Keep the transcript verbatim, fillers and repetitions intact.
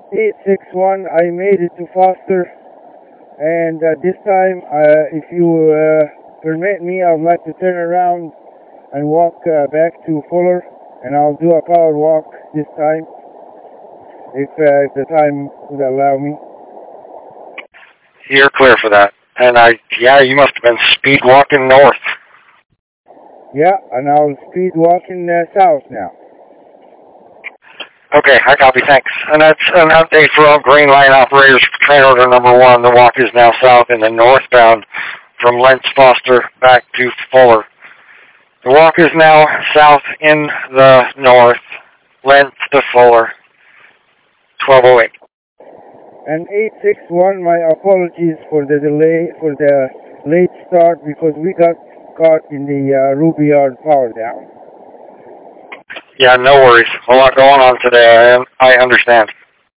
eight six one, I made it to Foster, and uh, this time, uh, if you uh, permit me, I would like to turn around and walk uh, back to Fuller, and I'll do a power walk this time, if, uh, if the time would allow me. You're clear for that. And I, yeah, you must have been speed walking north. Yeah, and I'll speed walking uh, south now. Okay, I copy, thanks. And that's an update for all Green Line operators for train order number one. The walk is now south in the northbound from Lentz Foster back to Fuller. The walk is now south in the north, Lentz to Fuller, twelve oh eight. And eight six one, my apologies for the delay, for the late start, because we got caught in the uh, Ruby Yard power down. Yeah, no worries. A lot going on today. I, I understand.